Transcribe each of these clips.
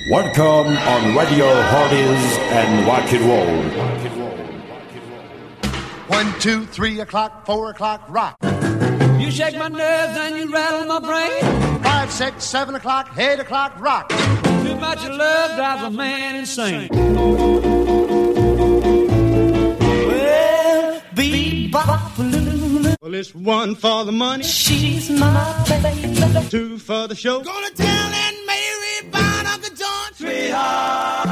Welcome on Radio Hardy's and Rock and Roll. 1, 2, 3 o'clock, 4 o'clock, rock. You shake my nerves and you rattle my brain. 5, 6, 7 o'clock, 8 o'clock, rock. Too much of love drives a man insane. Well, bebop. Well, it's 1 for the money. She's my baby. 2 for the show. Gonna tell Aunt Mary about Uncle John Treehorse.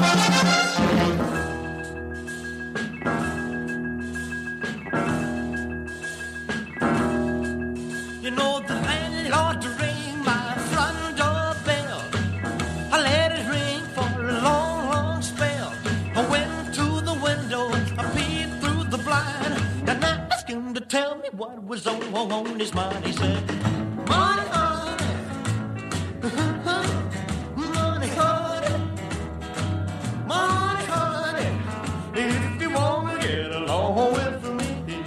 You know the landlord to ring my front door bell. I let it ring for a long, long spell. I went to the window, I peeped through the blind, and I asked him to tell me what was on his mind. He said, money, honey, money, honey, money, honey, if you wanna get along with me.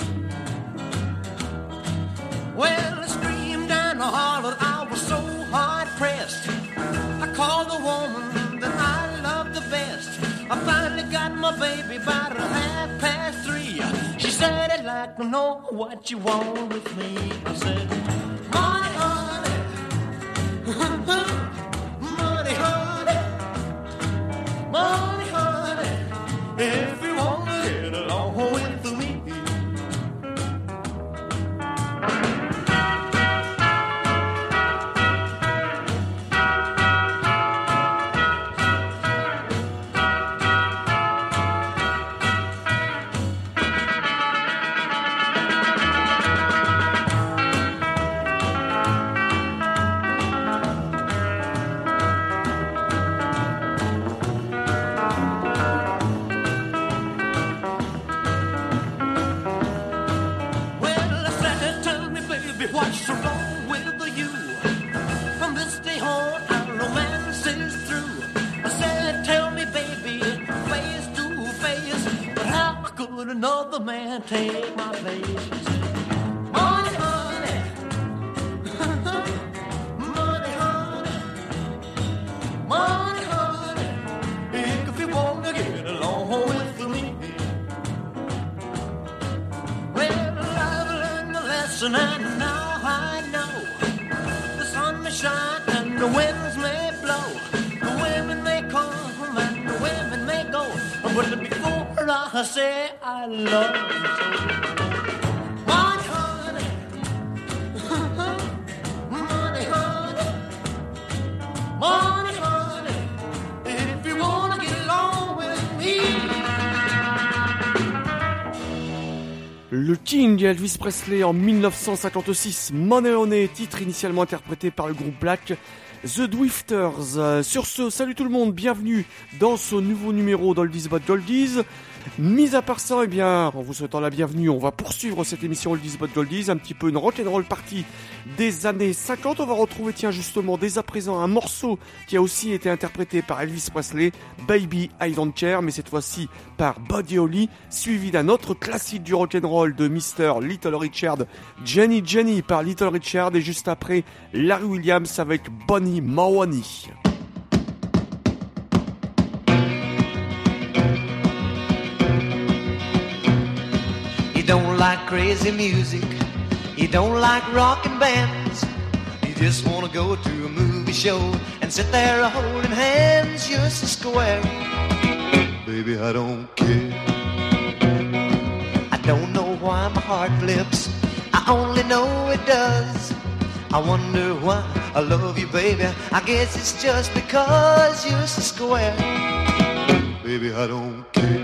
Well, I screamed and I hollered, I was so hard-pressed. I called the woman that I love the best. I finally got my baby about 3:30. She said, I'd like to know what you want with me. I said, money, honey, money, honey, money, honey, if you want to get along with me. What's wrong with you? From this day on, our romance is through. I said, tell me, baby, face to face, but how could another man take my place? She said, money, honey, money, honey, money, honey, if you want to get along with me. Well, I've learned the lesson and now I know the sun may shine and the winds may blow, the women may come and the women may go, but before I say I love you so, money, honey, money, honey, money, honey, if you wanna get along with me. Le King Elvis Presley en 1956, Money Honey, titre initialement interprété par le groupe Black, The Drifters. Sur ce, salut tout le monde, bienvenue dans ce nouveau numéro d'Oldies but Goldies. Mis à part ça, eh bien, en vous souhaitant la bienvenue, on va poursuivre cette émission Oldies but Goldies, un petit peu une rock'n'roll party des années 50. On va retrouver, tiens, justement, dès à présent, un morceau qui a aussi été interprété par Elvis Presley, Baby I Don't Care, mais cette fois-ci par Buddy Holly, suivi d'un autre classique du rock'n'roll de Mr. Little Richard, Jenny Jenny par Little Richard, et juste après, Larry Williams avec Bonnie Mahoney. You don't like crazy music, you don't like rockin' bands, you just wanna go to a movie show and sit there holding hands just a square. Baby, I don't care. I don't know why my heart flips, I only know it does. I wonder why I love you, baby, I guess it's just because you're so square. Baby, I don't care.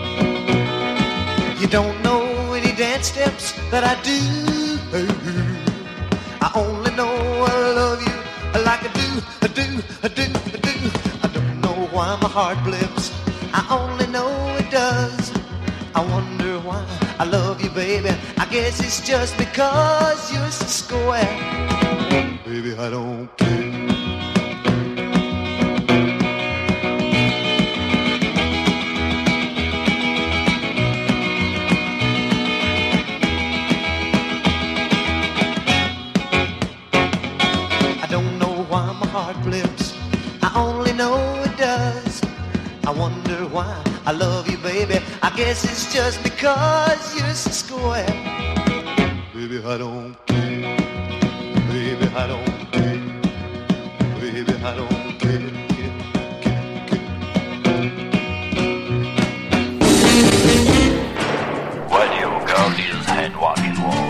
You don't know any dance steps that I do. I only know I love you like I do, I do, I do, I do. I don't know why my heart blips, I only know it does. I wonder why I love you, baby, I guess it's just because you're so square. Baby, I don't care. I don't know why my heart blips, I only know I wonder why I love you, baby. I guess it's just because you're so square. Baby, I don't care. Baby, I don't care. Baby, I don't care. When you girl is head walking wall.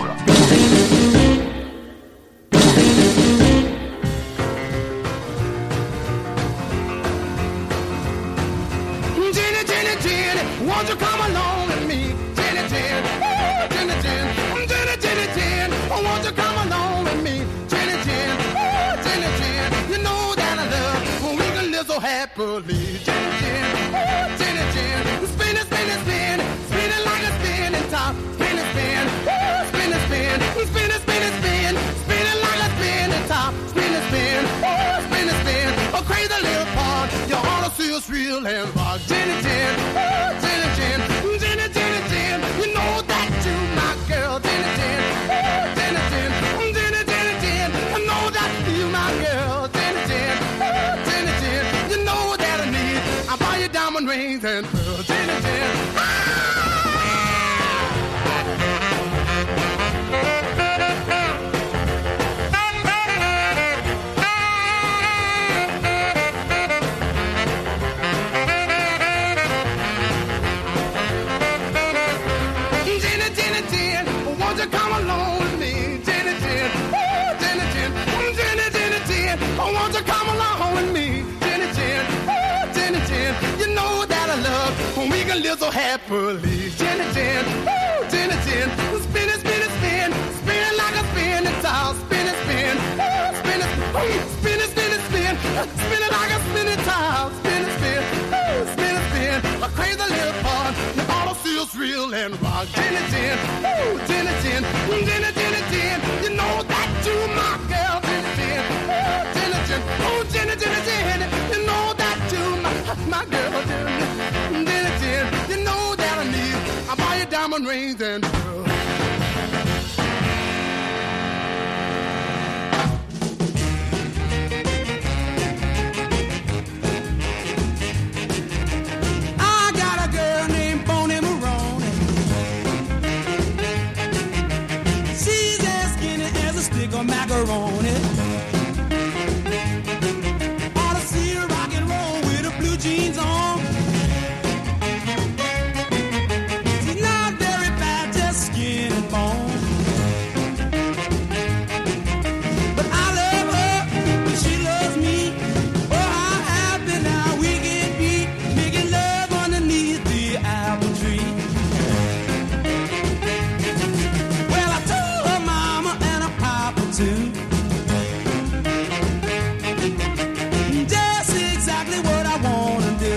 Jenny, Jenny, Jenny, won't you come along with me? Jenny, Jenny, oh, Jenny, Jenny, Jenny, Jenny, Jenny, oh, won't you come along with me? Jenny, Jenny, oh, Jenny, Jenny, you know that I love when we can live so happily. Jenny, Jenny, oh, Jenny, Jenny, spin it, spin it, spin it, spin it like a spinning top. Spin it, spin, oh, spin it, spin, spin it, spin it, spin, spin it like a spinning top. Spin it, spin, oh, spin it, spin, a crazy little part. You ought to see us real and rock. Jenny, Jenny, oh, Jenny, Jenny, Jenny, Jenny, Jenny, you know that you my girl. Jenny, Jenny, oh, Jenny, Jenny, Jenny, Jenny, Jenny, I know that you my girl. Jenny, Jenny, oh, Jenny, Jenny, you know that I need. I buy you diamond rings and pearls. Jenny, Jenny, Jenny, Jenny, Jenny, won't you come along with me? Jenny, Jenny, oh, Jenny, Jenny, Jenny, Jenny, Jenny, oh, won't you come along with me? Jenny, Jenny, oh, Jenny, Jenny, you know that I love when we can live so happily. Jenny, Jenny, oh, Jenny, Jenny, spin it, spin it, spin, spin it like a spinning top. Spin it, spin, oh, spin it, spin it, spin it, spin, spin it like a spinning top. Spin it, spin, oh, spin it, spin, a crazy little part. You ought to see us real and rock. Jenny, Jenny, oh, Jenny, Jenny, Jenny, Jenny, Jenny, you know that you my girl. Jenny, Jenny, oh, Jenny, Jenny, oh, Jenny, Jenny, Jenny, you know that you my girl. Jenny, Jenny, Jenny, you know that I need. I buy you diamond rings and pearls. I got a girl named Bonnie Maroney. She's as skinny as a stick of macaroni. Ought to see her rock and roll with her blue jeans on. She's not very bad, just skin and bone. But I love her, and she loves me. Oh, how happy now we can be, making love underneath the apple tree. Well, I told her mama and her papa too. Just exactly what I wanna do.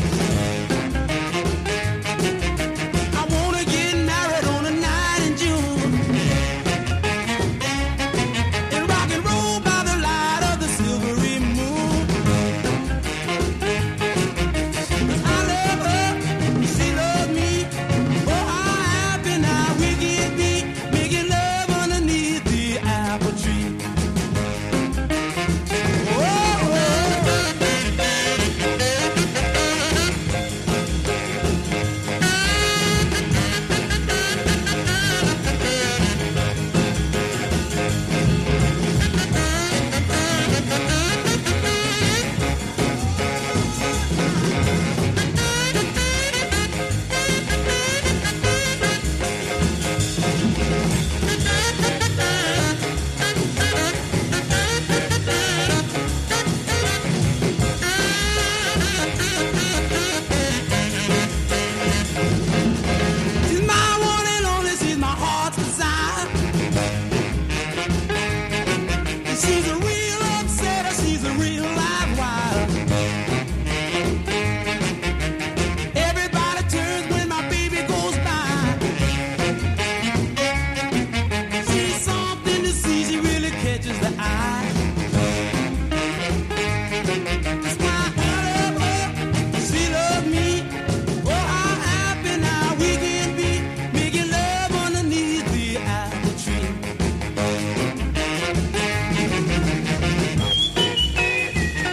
I wanna get married on a night in June and rock and roll by the light of the silvery moon. 'Cause I love her, she loves me. Oh, how happy now we can be, making love underneath the apple tree. She's my one and only, she's my heart's desire. She's a real upsetter, she's a real live wire. Everybody turns when my baby goes by. She's something to see, she really catches the eye. That's why I love her, she loves me. Oh, how happy now we can be, making love underneath the apple tree.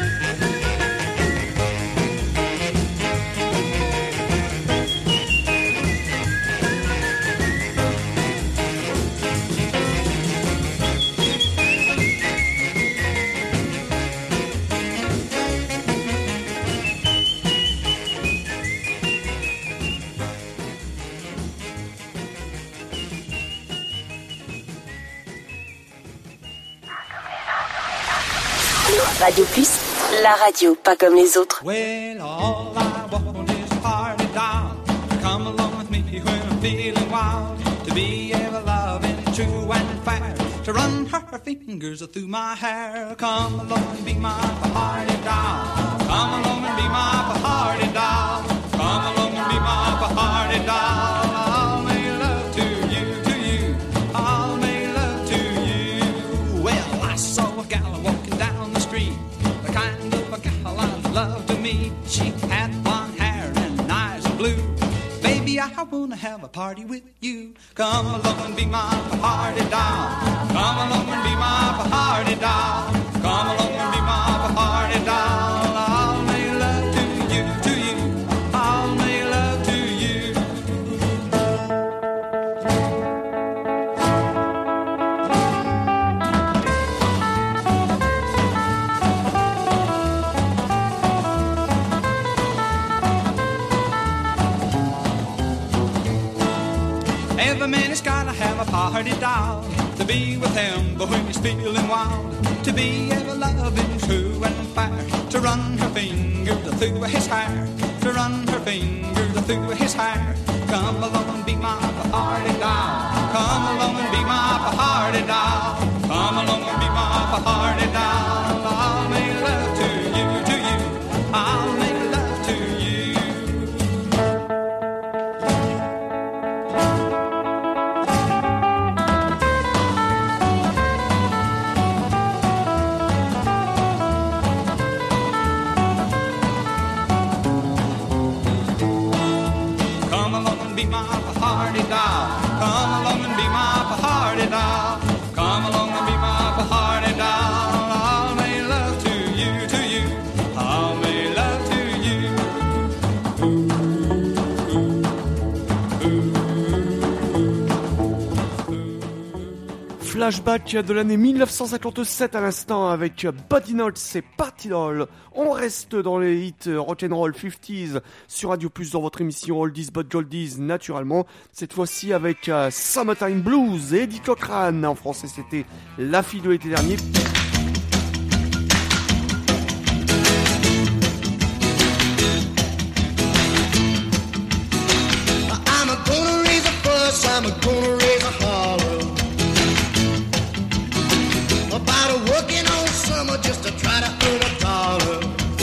Radio Plus, la radio pas comme les autres. Well, all I want is a party doll to come along with me when I'm feeling wild, to be ever loving, true and fair, to run her fingers through my hair. Come along and be my party doll. Come along and be my party doll. Come along and be my party doll. I'll make love to you. I'll make love to you. Well, I saw a gal walking down the street, the kind of a gal I'd love to meet. She had blonde hair and eyes of blue. Baby, I wanna have a party with you. Come along and be my party doll. Come along and be my party doll. Come along and be my party doll. I'll make love to you. I'll make love to you. Every man has gotta have a party doll to be with him, but when he's feeling wild, to be ever loving, true and fair, to run her fingers through his hair, to run her fingers through his hair. Come along and be my party doll. Come along and be my party doll. Come along and be my party doll. I'll make love to you. I'll make love to you. Come along and be my party doll. Come along and be my party doll. Come along and be my party doll. I'll make love to you. I'll make love to you. Flashback de l'année 1957 à l'instant avec Buddy Nuts et Party Doll. On reste dans les hits rock'n'roll 50s sur Radio Plus dans votre émission Oldies but Goldies naturellement. Cette fois-ci avec Summertime Blues et Eddie Cochran. En français c'était La fille de l'été dernier. I'm gonna raise a fuss, I'm gonna raise a holler about a working all summer just to try to earn a dollar.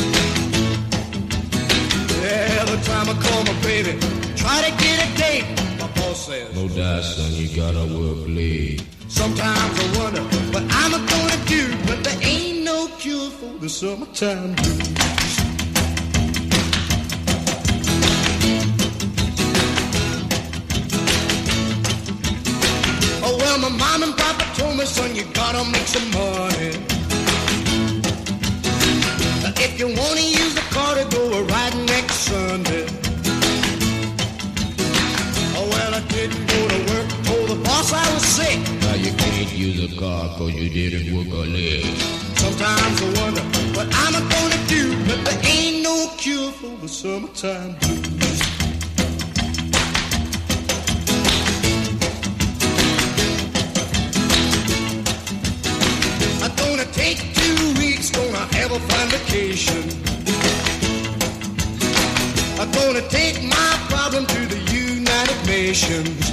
Every time I call my baby, try to get a date, my boss says, no doubt, son, you gotta work late. sometimes I wonder what I'm gonna do, but there ain't no cure for the summertime blues. Oh, well, my mom and papa told me, son, you gotta make some money. If you wanna use the car to go a ride next Sunday. Oh, well, I didn't go to work, told the boss I was sick. Now you can't use a car cause you didn't work a leg. Sometimes I wonder what I'm gonna do, but there ain't no cure for the summertime blues. I'm gonna take 2 weeks, gonna have a fine vacation. I'm gonna take my problem to the United Nations.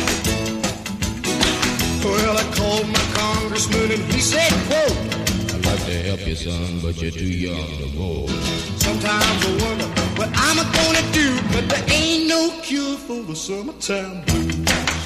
Well, I called my congressman and he said, quote, I'd like to help you, son, but you're too young to vote. sometimes I wonder what I'm gonna do, but there ain't no cure for the summertime blues.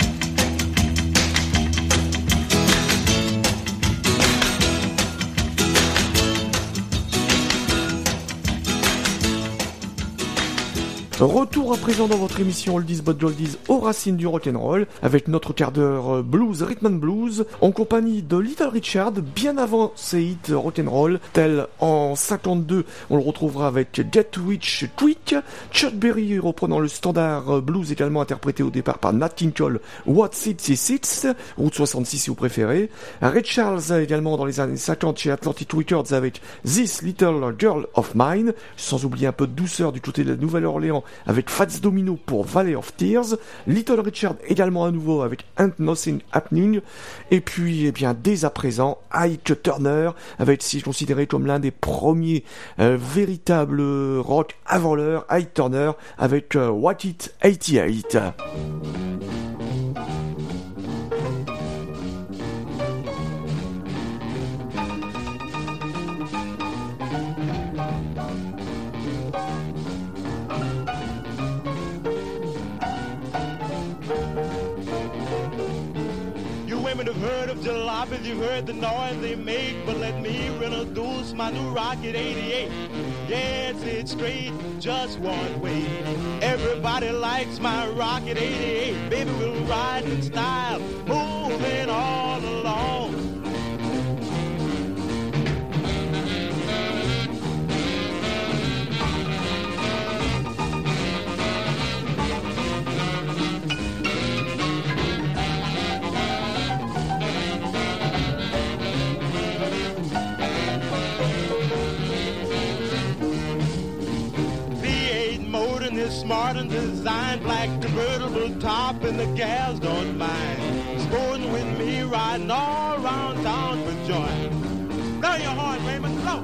Retour à présent dans votre émission Oldies but Goldies aux racines du rock'n'roll avec notre quart d'heure blues, rhythm and blues en compagnie de Little Richard bien avant ses hits rock'n'roll tel en 52 on le retrouvera avec Get Rich Quick, Chuck Berry reprenant le standard blues également interprété au départ par Nat King Cole, What 66, Route 66 si vous préférez, Ray Charles également dans les années 50 chez Atlantic Records avec This Little Girl of Mine, sans oublier un peu de douceur du côté de la Nouvelle-Orléans avec Fats Domino pour Valley of Tears, Little Richard également à nouveau avec Ain't Nothing Happening, et puis eh bien dès à présent Ike Turner avec, si je considérais comme l'un des premiers véritables rock avant l'heure, Ike Turner avec What It 88. Women have heard of jalopies, you've heard the noise they make, but let me introduce my new Rocket 88. Yes, it's straight, just one way. Everybody likes my Rocket 88. Baby, we'll ride in style, moving all along. Smart and designed, black convertible top, and the gals don't mind sporting with me, riding all around town for joy. Blow your horn, Raymond, blow.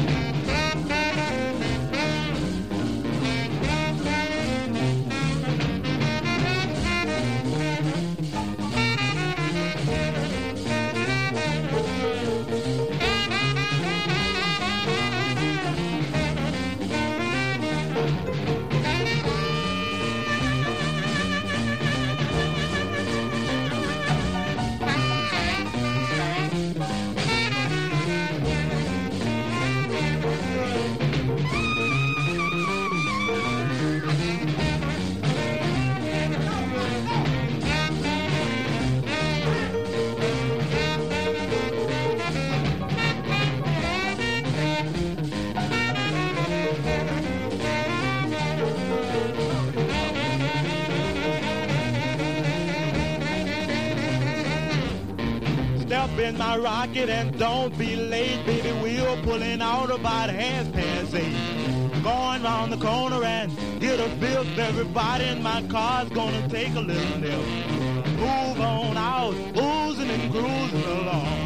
In my rocket and don't be late, baby. We're pulling out about 8:30. Going round the corner and get a fifth. Everybody in my car's gonna take a little nip. Move on out, oozing and cruising along.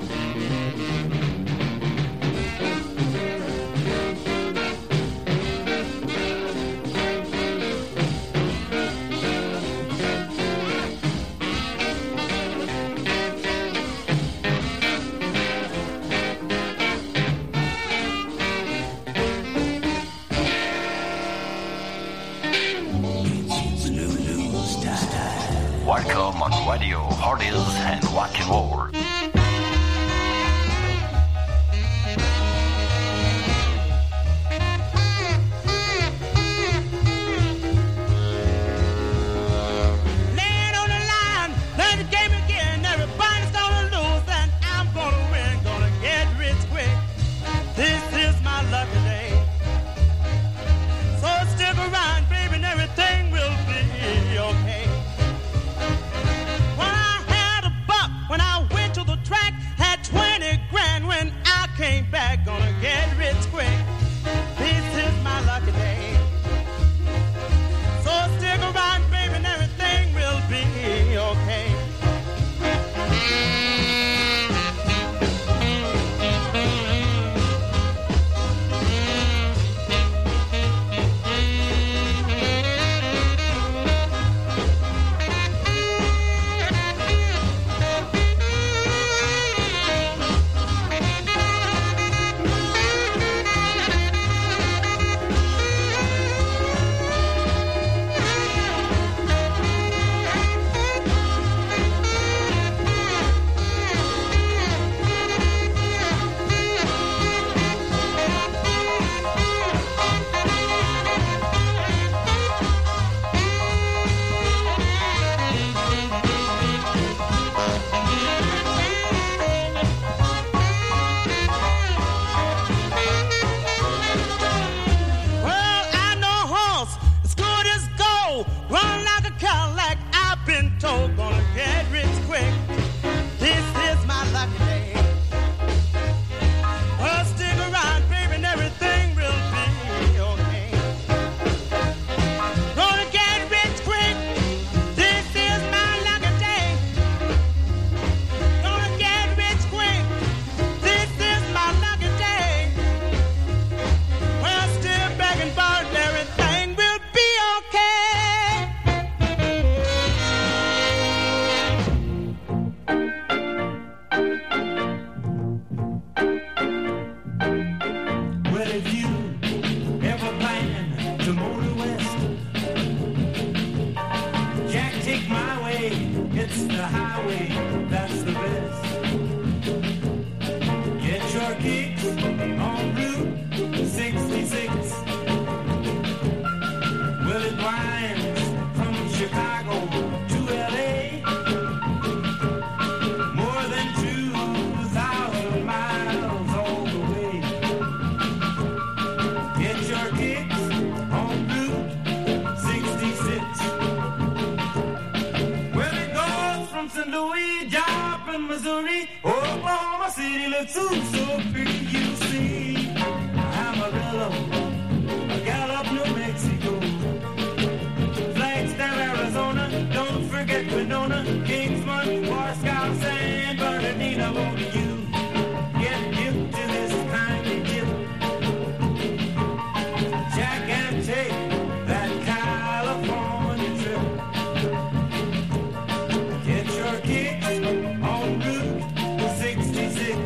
Welcome on Radio Hardies and Rock and Roll. Laying on the line, play the game again. Everybody's gonna lose and I'm gonna win. Gonna get rich quick. This is my lucky day. So stick around, baby, and everything will be okay. When I went to the Well, if you ever plan to motor west, Jack, take my way. It's the highway, that's the best. Get your kicks on Route 66. Well, it winds from Chicago to LA, more than 2,000 miles all the way. Get your kicks on Route 66. Well, it goes from St. Louis, Joplin, Missouri, Oklahoma City looks so pretty, you see. Amarillo, Gallup, New Mexico, Flagstaff, Arizona, don't forget Winona, Kingsman, Moscow, San Bernardino, won't you get hip to this kind of dip? Jack and take that California trip. Get your kicks on Route 66.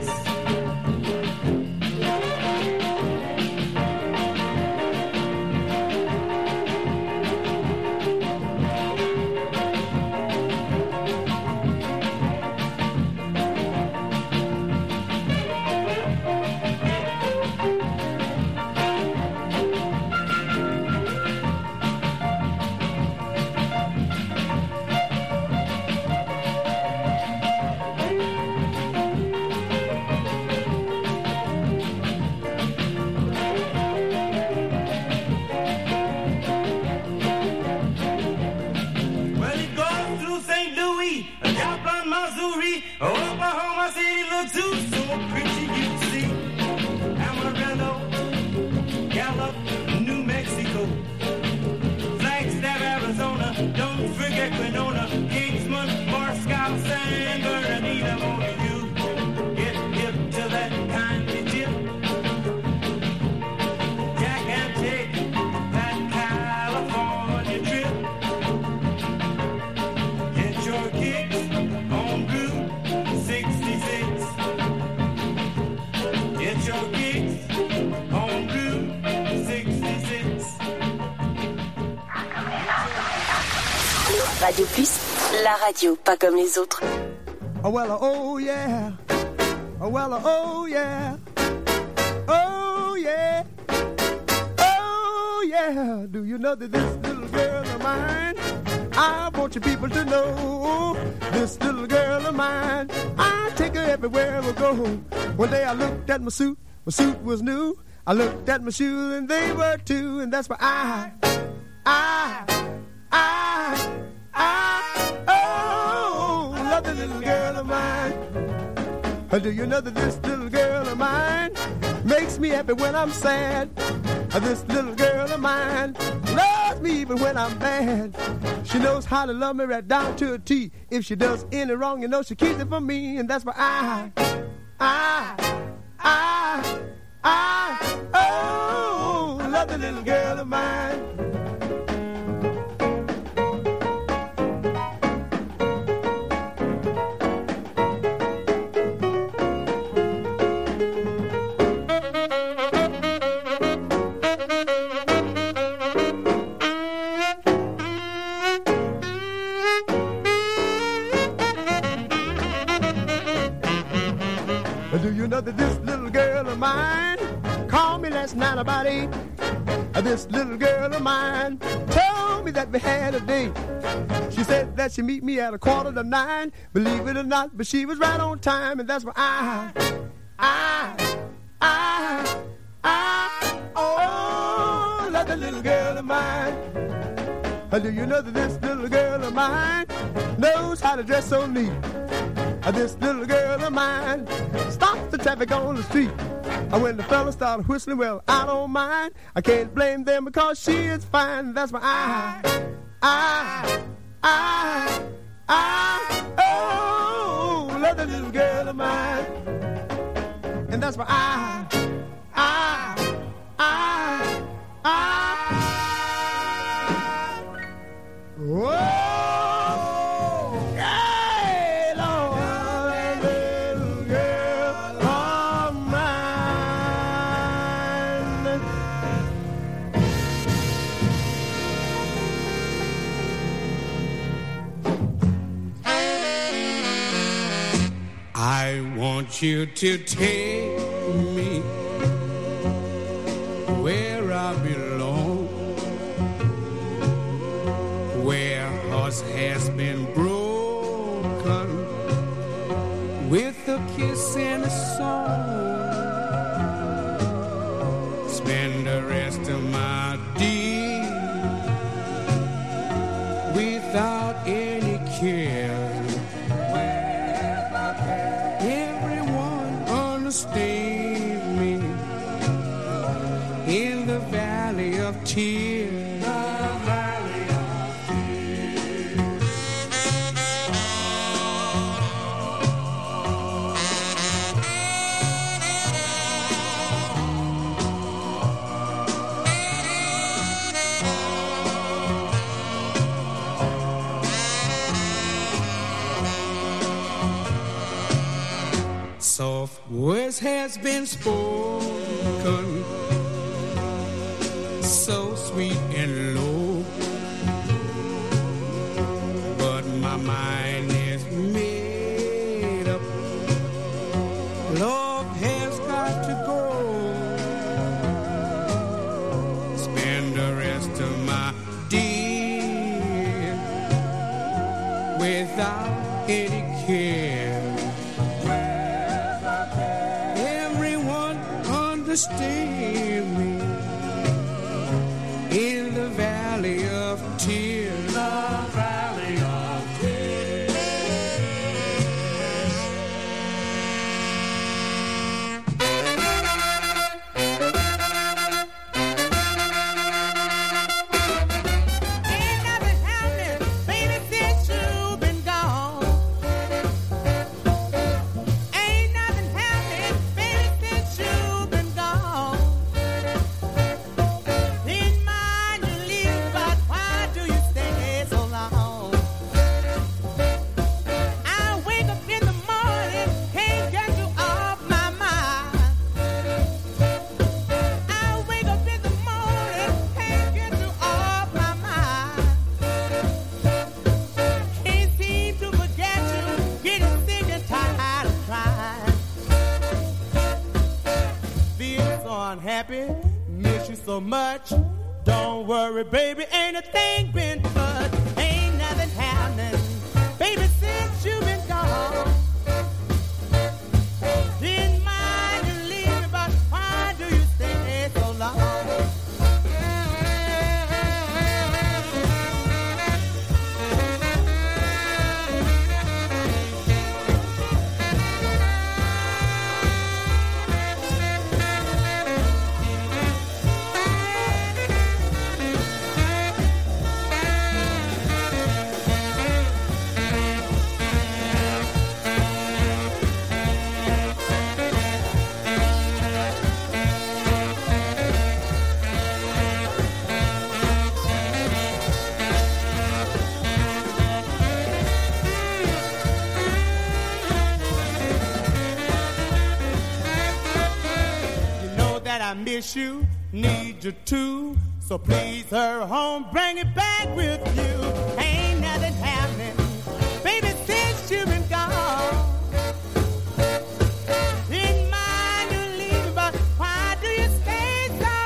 Well, it goes through St. Louis, Joplin, Missouri, Oklahoma City looks so pretty, you see. Amarillo, Gallup, New Mexico, Flagstaff, Arizona, don't forget Winona, Kingsman, Moscow, San Bernardino, won't you get hip to that kind of dip? Jack and take that California trip. Get your kicks on Route 66. Get your kicks on Route 66. Radio Plus, la radio pas comme les autres. Oh well, oh yeah. Oh well, oh yeah. Oh yeah. Oh yeah. Do you know that this little girl of mine? I want you people to know this little girl of mine. I take her everywhere we go. One day I looked at my suit was new. I looked at my shoes and they were too. And that's why oh, love the little girl of mine. Do you know that this little girl of mine makes me happy when I'm sad? This little girl of mine loves me even when I'm mad. She knows how to love me right down to a T. If she does any wrong, you know she keeps it from me. And that's why oh, love the little girl of mine. Do you know that this little girl of mine called me last night about 8? This little girl of mine told me that we had a date. She said that she'd meet me at 8:45. Believe it or not, but she was right on time. And that's why oh, love the little girl of mine. Do you know that this little girl of mine knows how to dress so neat? This little girl of mine stops the traffic on the street. When the fellas start whistling, well, I don't mind. I can't blame them because she is fine. That's why oh, love the little girl of mine. And that's why want you to take me where I belong, where hearts has been broken with a kiss and a song. Spend the rest of my days without any care. Everyone understand me in the valley of tears. Soft words has been spoken, so sweet and low, but my mind is made up. Love has got to go. Spend the rest of my days without any care. Understand me in the valley of tears. The valley of tears. Ain't nothing happening, baby, since you've been gone. Ain't nothing happening, baby, since you've been gone. Didn't mind you leave, but why do you stay so long? I wake up in the morning, can't get you off my mind. I wake up in the morning, can't get you off my mind. Can't seem to forget you, getting sick and tired of trying. Feel so unhappy, miss you so much. Don't worry, baby, ain't a thing been touched. Ain't nothing happening, baby, since you've been gone. Didn't mind you leaving, but why do you stay so long? You know that I miss you, need you too. So please hurry home, bring it back with you. Ain't nothing happening, baby, since you've been gone. Didn't mind you leaving, but why do you stay so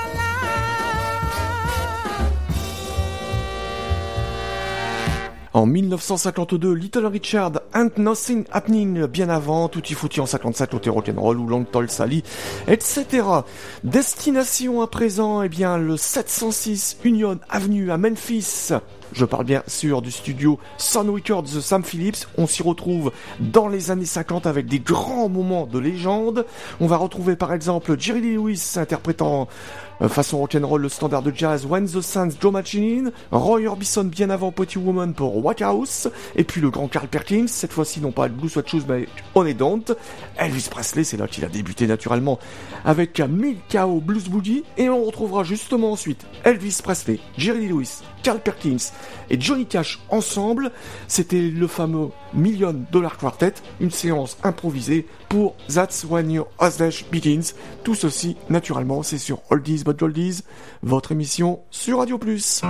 long? En 1952, Little Richard, Ain't Nothing Happening, bien avant, Tutti Frutti en 57, Côté Rock'n'Roll ou Long Tall Sally, etc. Destination à présent, eh bien, le 706 Union Avenue à Memphis. Je parle bien sûr du studio Sun Records de Sam Phillips. On s'y retrouve dans les années 50 avec des grands moments de légende. On va retrouver par exemple Jerry Lee Lewis interprétant façon rock'n'roll le standard de jazz When the Sun's Joe Machinin, Roy Orbison bien avant Pretty Woman pour White House, et puis le grand Carl Perkins, cette fois-ci non pas Blue Sweat Shoes mais On It Don't. Elvis Presley, c'est là qu'il a débuté naturellement avec Milkao Blues Boogie, et on retrouvera justement ensuite Elvis Presley, Jerry Lee Lewis, Carl Perkins et Johnny Cash ensemble. C'était le fameux $1 Million Quartet, une séance improvisée pour That's When Your Hustle Begins. Tout ceci, naturellement, c'est sur Oldies but Goldies, votre émission sur Radio Plus.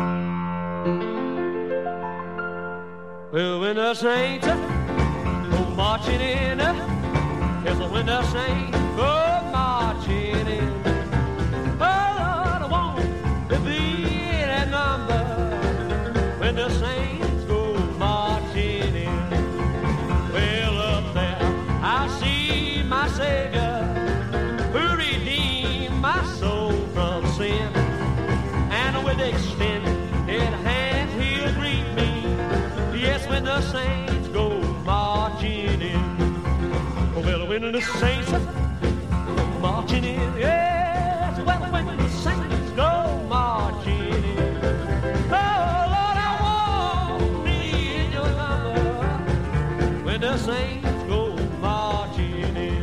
Well, when the saints go marching in, Yes, when the saints go marching in. Oh, Lord, I want to be in that number when the saints go marching in. Well, up there I see my Savior who redeemed my soul from sin, and with extended hands he'll greet me. Yes, when the saints go marching in. Well, when the saints go marching in, yes, well, when the saints go marching in. Oh, Lord, I want to be in your number when the saints go marching in.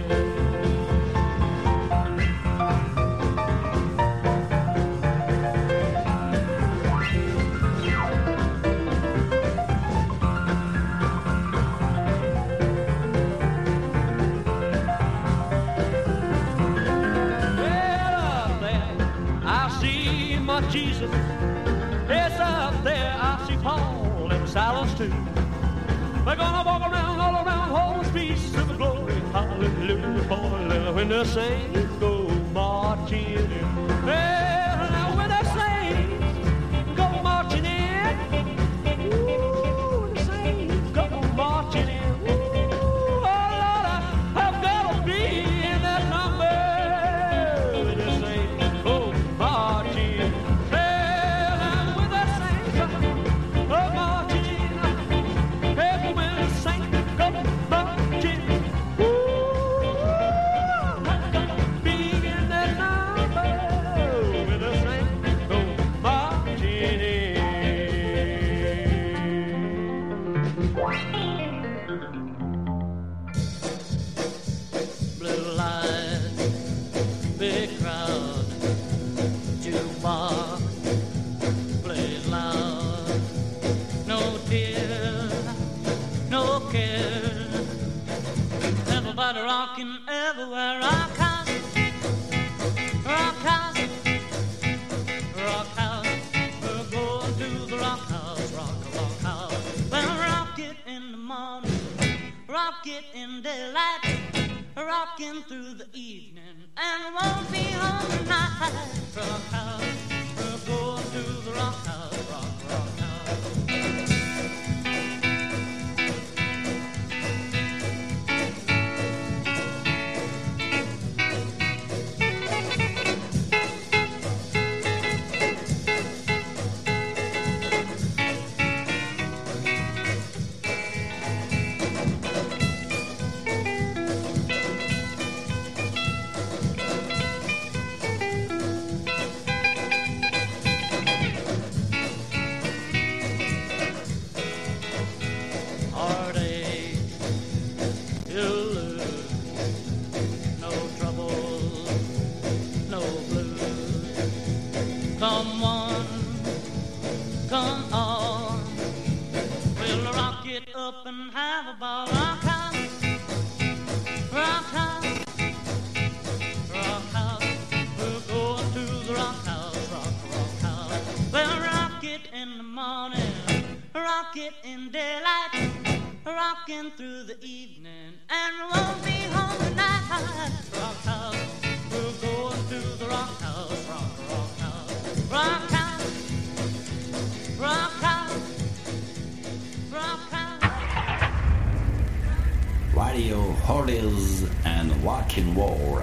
Jesus, yes, up there I see Paul and Silas too. They're gonna walk around all around whole streets of glory, hallelujah, hallelujah, when the saints go marching in. Well, now when the saints go marching in, ooh, the saints go marching in. Ooh, oh Lord, I've gotta be in that number when the saints go marching in. Rockin' everywhere, rock house, rock house, rock house. We're going to the rock house, rock house. Well, rock it in the morning, rock it in daylight, rockin' through the evening, and won't be home tonight. Rock house, we're going to the rock house, rock house. Through the evening, and won't be home tonight. Rock house, we're going to the rock house, rock house, rock house, rock house, rock house. Radio Hollies and Walking Wall.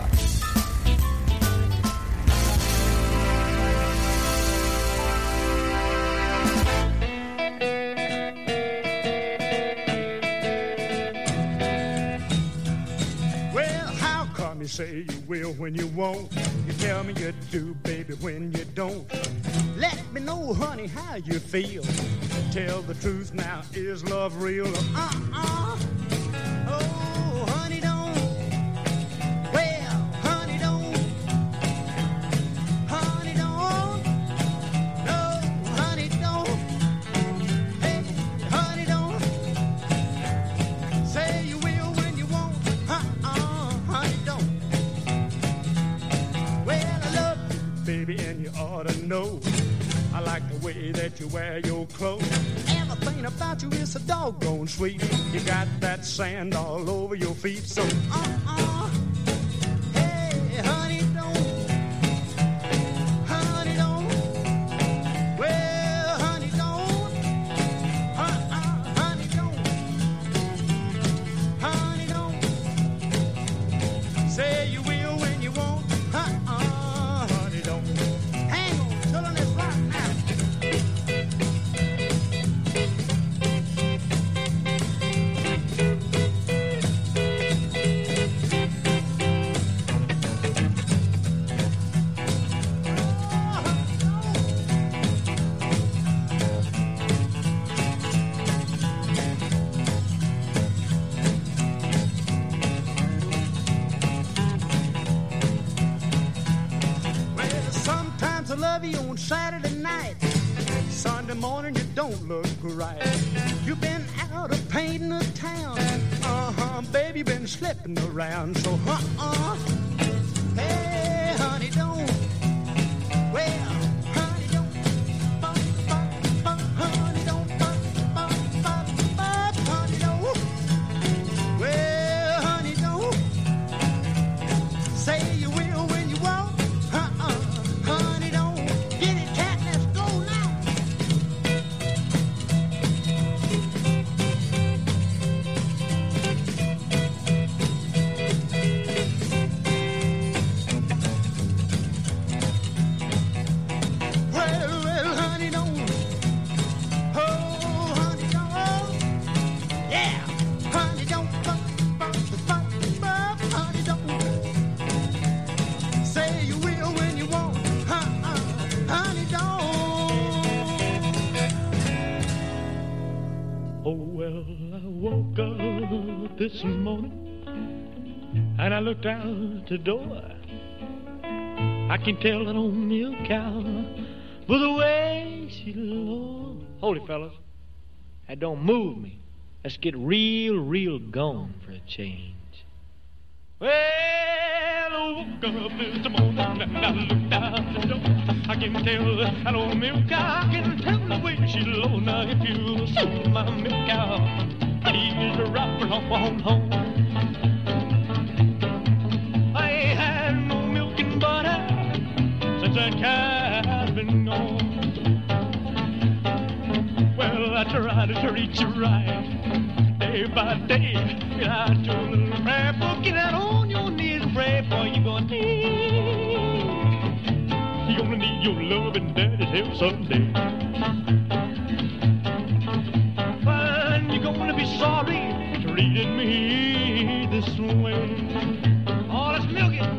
You say you will when you won't. You tell me you do, baby, when you don't. Let me know, honey, how you feel. Tell the truth now, is love real? Oh, honey, don't. Well, honey, don't. Honey, don't. No, honey, don't. Hey, honey, don't. Say you will when you won't. Honey, don't. Baby, and you ought to know I like the way that you wear your clothes. Everything about you is so doggone sweet. You got that sand all over your feet, so love you on Saturday night. Sunday morning you don't look right. You've been out of painting the town. Baby, you been slipping around. So hey, honey, don't. Well, honey, don't. Honey, don't. Honey, don't. Well, honey, don't. Say you will when you won't. Honey, don't. Get it, cat, let's go now. Well, honey, don't. Oh, honey, don't. Yeah, honey, don't. Honey, don't. Say you will when you won't. Honey, don't. Oh, well, I woke up this morning and I looked out the door. I can tell that old milk cow by the way she looks. Hold it, fellas. That don't move me. Let's get real gone for a change. Well, I woke up this morning and I looked out the door. I can tell that old milk cow. I can tell the way she low. Now if you saw my milk cow, please rock her on home. I ain't had no milk and butter since that cow's been gone. Well, I try to treat you right day by day. Get out your little prayer book, get out on your knees and pray for you gonna need. You gonna need your love and daddy's help someday. And you're gonna be sorry treating me this way. Oh, let's milk it.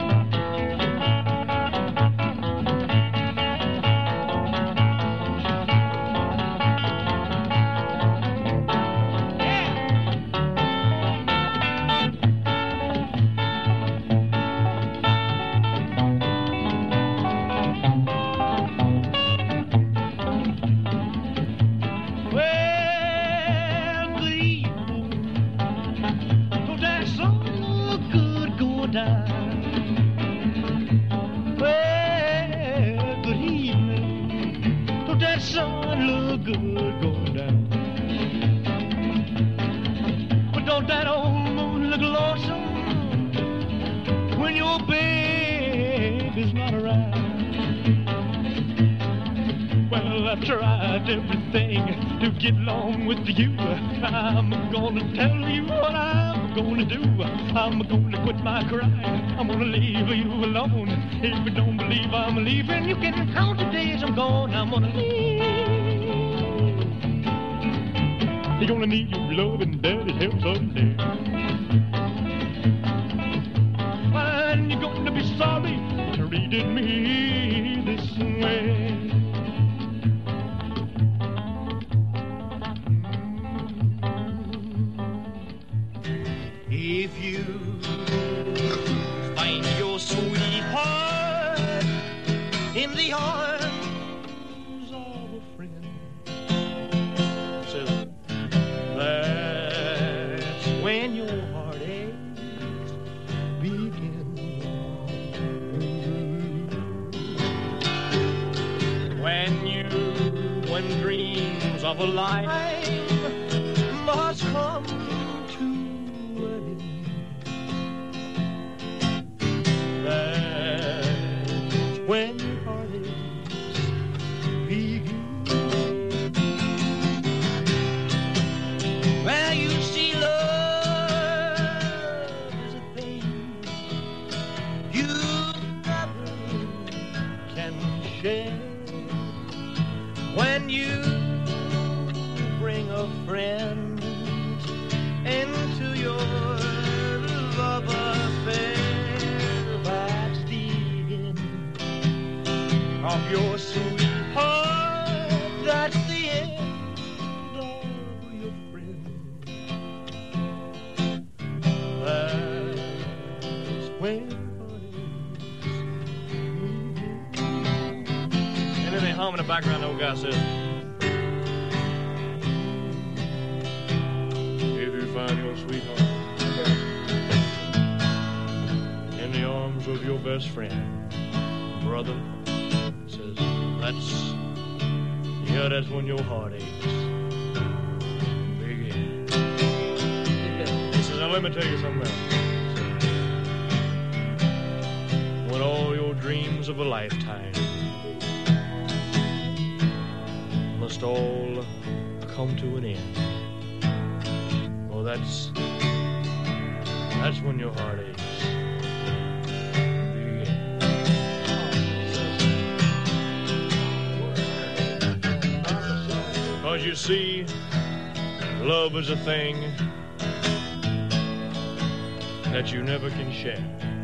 Everything to get along with you. I'm gonna tell you what I'm gonna do. I'm gonna quit my crying. I'm gonna leave you alone. If you don't believe I'm leaving, you can count the days I'm gone. I'm gonna leave. You're gonna need your love and daddy's help someday. And you're gonna be sorry treating me this way. If you find your sweetheart in the arms of a friend, so that's when your heartaches begin. When dreams of a life must come when heartaches begin. Well, you see, love is a thing you never can share. When you bring a friend into your love affair, that's the of your sweetheart, that's the end of your friend. That's when hum in the background, the old guy says, if you find your sweetheart in the arms of your best friend, brother, says, that's when your heart aches. Begin. He says, now let me tell you something else. When all your dreams of a lifetime must all come to an end, well, that's when your heart aches. Because you see, love is a thing that you never can share.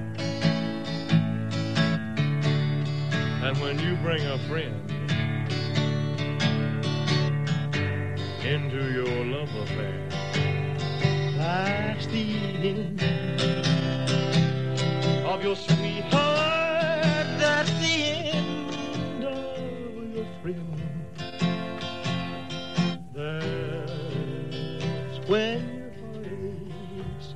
And when you bring a friend into your love affair, that's the end of your sweetheart. That's the end of your friend. That's when your heart aches.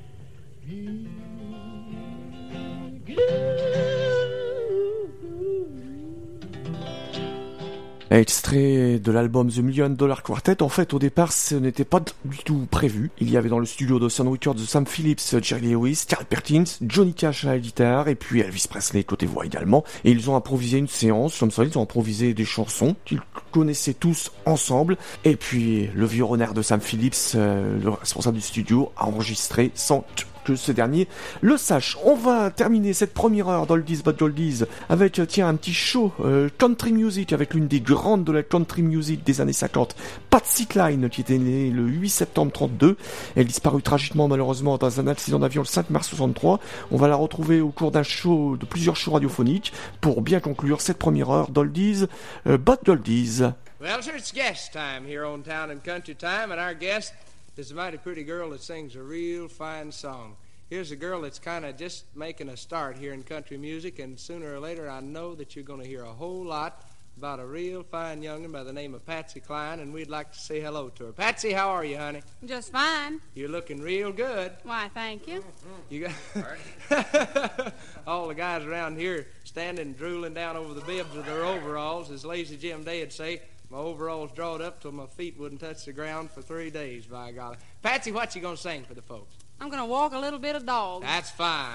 Extrait de l'album The $1 Million Quartet. En fait, au départ, ce n'était pas du tout prévu. Il y avait dans le studio d'Ocean Records Sam Phillips, Jerry Lewis, Carl Perkins, Johnny Cash à la guitare et puis Elvis Presley côté voix également. Et ils ont improvisé une séance, comme ça, ils ont improvisé des chansons qu'ils connaissaient tous ensemble. Et puis, le vieux renard de Sam Phillips, le responsable du studio, a enregistré sans que ce dernier le sache. On va terminer cette première heure d'Oldies but Goldies avec un petit show country music avec l'une des grandes de la country music des années 50, Patsy Cline, qui était née le 8 septembre 32. Elle disparut tragiquement malheureusement dans un accident d'avion le 5 mars 63. On va la retrouver au cours de plusieurs shows radiophoniques pour bien conclure cette première heure d'Oldies but Goldies. Well, sir, it's guest time here on Town and Country Time, and our guest is a mighty pretty girl that sings a real fine song. Here's a girl that's kind of just making a start here in country music, and sooner or later I know that you're going to hear a whole lot about a real fine young'un by the name of Patsy Cline, and we'd like to say hello to her. Patsy, how are you, honey? Just fine. You're looking real good. Why, thank you. You got all the guys around here standing drooling down over the bibs of their overalls, as Lazy Jim Day'd say. My overalls drawed up till my feet wouldn't touch the ground for 3 days, by golly. Patsy, what you gonna sing for the folks? I'm gonna walk a little bit of dog. That's fine.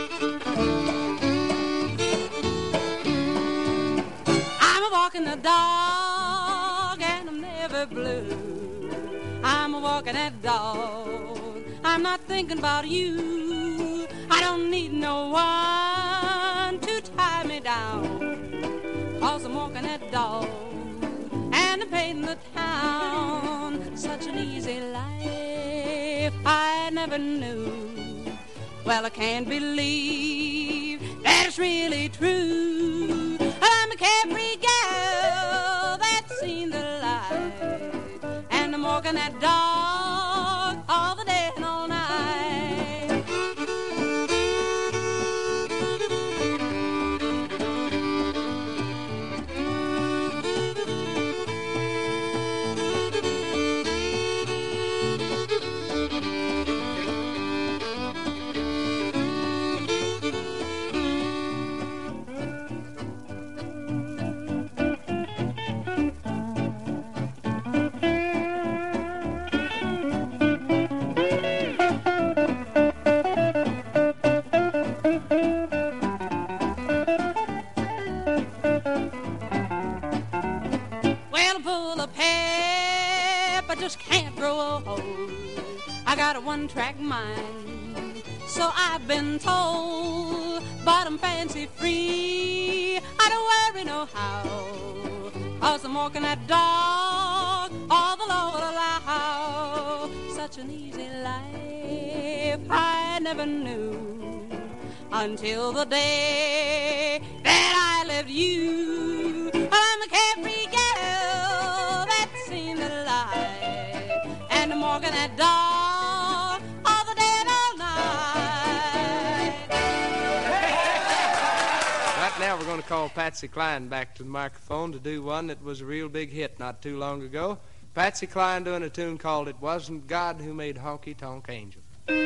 I'm a walking the dog and I'm never blue. I'm a walking that dog. I'm not thinking about you. I don't need no one to tie me down. 'Cause I'm walking that dog. And I'm painting the town. Such an easy life I never knew. Well, I can't believe that it's really true. I'm a carefree girl that's seen the light. And I'm walking that dog all the day and all night. Can't grow old. I got a one-track mind, so I've been told. But I'm fancy free. I don't worry no how, 'cause I'm walking that dog all the Lord allow. Such an easy life I never knew until the day that I left you. I'm a carefree girl that's seen the light. And I'm walking that dog all the day and all night. Right now we're going to called Patsy Cline back to the microphone to do one that was a real big hit not too long ago. Patsy Cline doing a tune called It Wasn't God Who Made Honky Tonk Angel.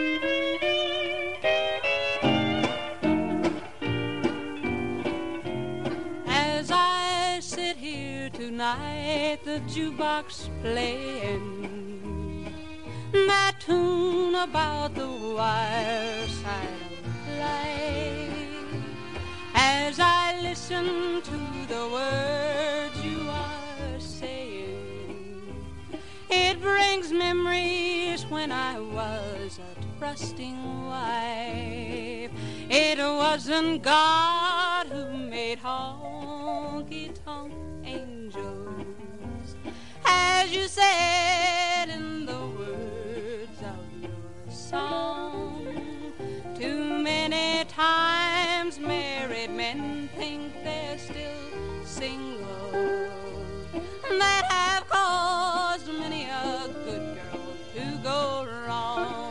As I sit here tonight, the jukebox playing that tune about the wire side of life. As I listen to the words you are saying, it brings memories when I was a trusting wife. It wasn't God who made honky-tonk angels, as you said in the words of your song. Too many times married men think they're still single, that have caused many a good girl to go wrong.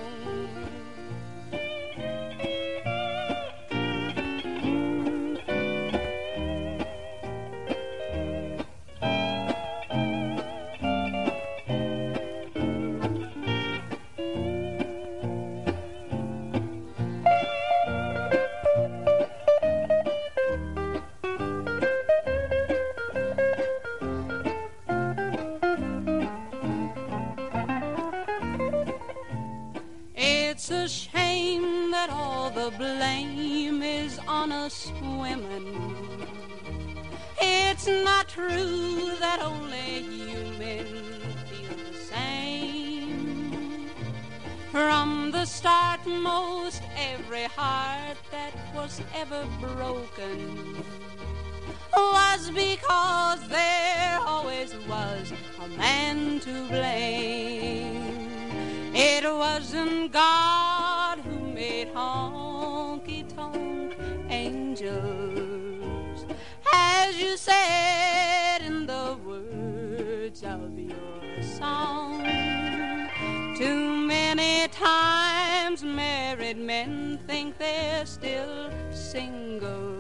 It's a shame that all the blame is on us women. It's not true that only you men feel the same. From the start, most every heart that was ever broken was because there always was a man to blame. It wasn't God who made honky-tonk angels, as you said in the words of your song. Too many times married men think they're still single,